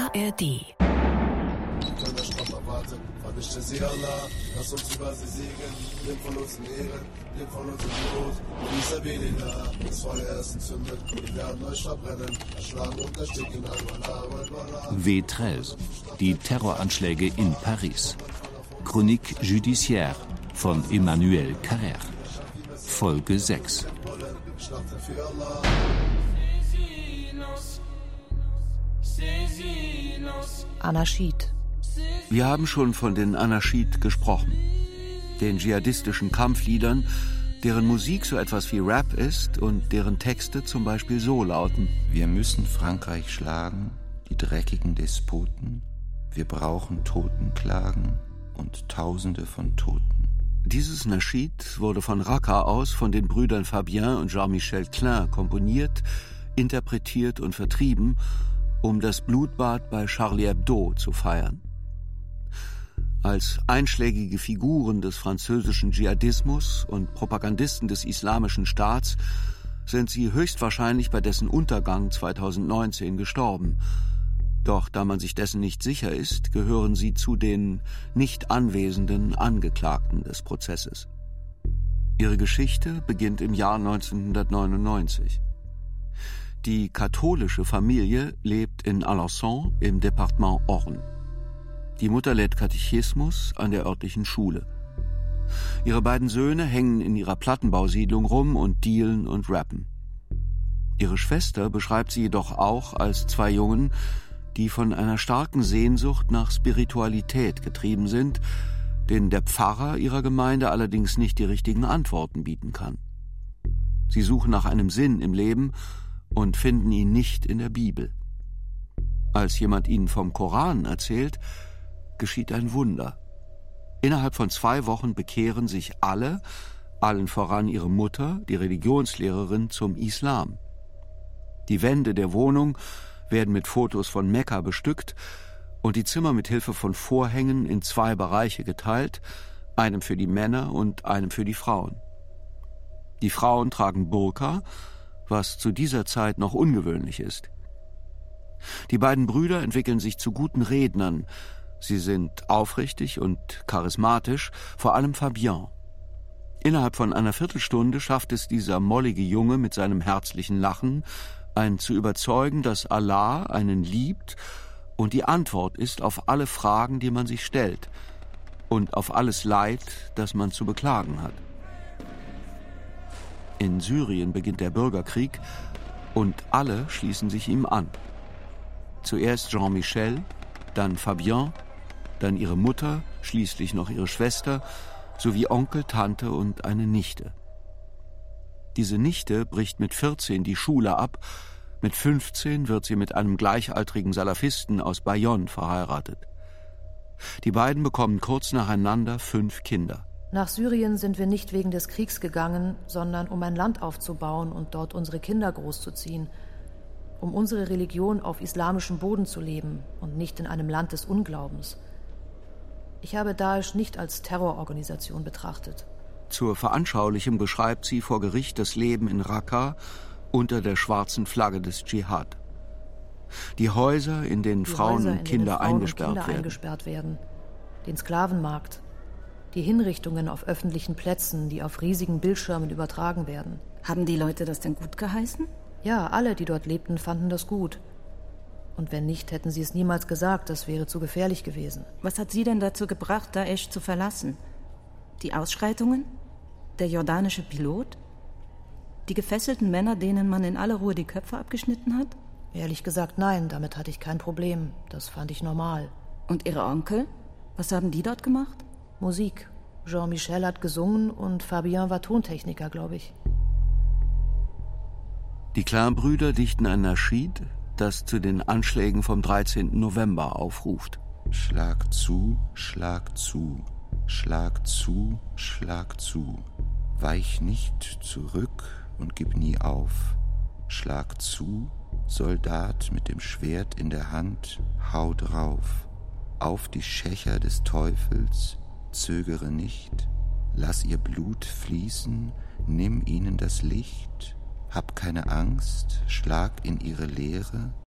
ARD. Vernichte sie Allah, lass uns über sie siegen, nimm von uns in Ehre, nimm von uns in Blut, Visabilillah, das Feuer ist entzündet, wir werden euch verbrennen, erschlagen und ersticken, V13, die Terroranschläge in Paris. Chronique judiciaire von Emmanuel Carrère. Folge 6. Anaschid. Wir haben schon von den Anaschid gesprochen, den dschihadistischen Kampfliedern, deren Musik so etwas wie Rap ist und deren Texte zum Beispiel so lauten: Wir müssen Frankreich schlagen, die dreckigen Despoten, wir brauchen Totenklagen und Tausende von Toten. Dieses Naschid wurde von Raqqa aus von den Brüdern Fabien und Jean-Michel Klein komponiert, interpretiert und vertrieben, um das Blutbad bei Charlie Hebdo zu feiern. Als einschlägige Figuren des französischen Dschihadismus und Propagandisten des Islamischen Staats sind sie höchstwahrscheinlich bei dessen Untergang 2019 gestorben. Doch da man sich dessen nicht sicher ist, gehören sie zu den nicht anwesenden Angeklagten des Prozesses. Ihre Geschichte beginnt im Jahr 1999. Die katholische Familie lebt in Alençon im Departement Orne. Die Mutter lehrt Katechismus an der örtlichen Schule. Ihre beiden Söhne hängen in ihrer Plattenbausiedlung rum und dealen und rappen. Ihre Schwester beschreibt sie jedoch auch als zwei Jungen, die von einer starken Sehnsucht nach Spiritualität getrieben sind, denen der Pfarrer ihrer Gemeinde allerdings nicht die richtigen Antworten bieten kann. Sie suchen nach einem Sinn im Leben und finden ihn nicht in der Bibel. Als jemand ihnen vom Koran erzählt, geschieht ein Wunder. Innerhalb von 2 Wochen bekehren sich alle, allen voran ihre Mutter, die Religionslehrerin, zum Islam. Die Wände der Wohnung werden mit Fotos von Mekka bestückt und die Zimmer mit Hilfe von Vorhängen in 2 Bereiche geteilt, einem für die Männer und einem für die Frauen. Die Frauen tragen Burka, was zu dieser Zeit noch ungewöhnlich ist. Die beiden Brüder entwickeln sich zu guten Rednern. Sie sind aufrichtig und charismatisch, vor allem Fabien. Innerhalb von einer Viertelstunde schafft es dieser mollige Junge mit seinem herzlichen Lachen, einen zu überzeugen, dass Allah einen liebt und die Antwort ist auf alle Fragen, die man sich stellt und auf alles Leid, das man zu beklagen hat. In Syrien beginnt der Bürgerkrieg und alle schließen sich ihm an. Zuerst Jean-Michel, dann Fabien, dann ihre Mutter, schließlich noch ihre Schwester, sowie Onkel, Tante und eine Nichte. Diese Nichte bricht mit 14 die Schule ab, mit 15 wird sie mit einem gleichaltrigen Salafisten aus Bayonne verheiratet. Die beiden bekommen kurz nacheinander 5 Kinder. Nach Syrien sind wir nicht wegen des Kriegs gegangen, sondern um ein Land aufzubauen und dort unsere Kinder großzuziehen, um unsere Religion auf islamischem Boden zu leben und nicht in einem Land des Unglaubens. Ich habe Daesh nicht als Terrororganisation betrachtet. Zur Veranschaulichung beschreibt sie vor Gericht das Leben in Raqqa unter der schwarzen Flagge des Dschihad. Die Häuser, in denen Frauen und Kinder eingesperrt werden. Den Sklavenmarkt. Die Hinrichtungen auf öffentlichen Plätzen, die auf riesigen Bildschirmen übertragen werden. Haben die Leute das denn gut geheißen? Ja, alle, die dort lebten, fanden das gut. Und wenn nicht, hätten sie es niemals gesagt, das wäre zu gefährlich gewesen. Was hat Sie denn dazu gebracht, Daesh zu verlassen? Die Ausschreitungen? Der jordanische Pilot? Die gefesselten Männer, denen man in aller Ruhe die Köpfe abgeschnitten hat? Ehrlich gesagt, nein, damit hatte ich kein Problem. Das fand ich normal. Und Ihre Onkel? Was haben die dort gemacht? Musik. Jean-Michel hat gesungen und Fabien war Tontechniker, glaube ich. Die Klein-Brüder dichten ein Naschid, das zu den Anschlägen vom 13. November aufruft. Schlag zu, schlag zu, schlag zu, schlag zu. Weich nicht zurück und gib nie auf. Schlag zu, Soldat mit dem Schwert in der Hand, hau drauf. Auf die Schächer des Teufels, zögere nicht. Lass ihr Blut fließen, nimm ihnen das Licht. Hab keine Angst, schlag in ihre Leere,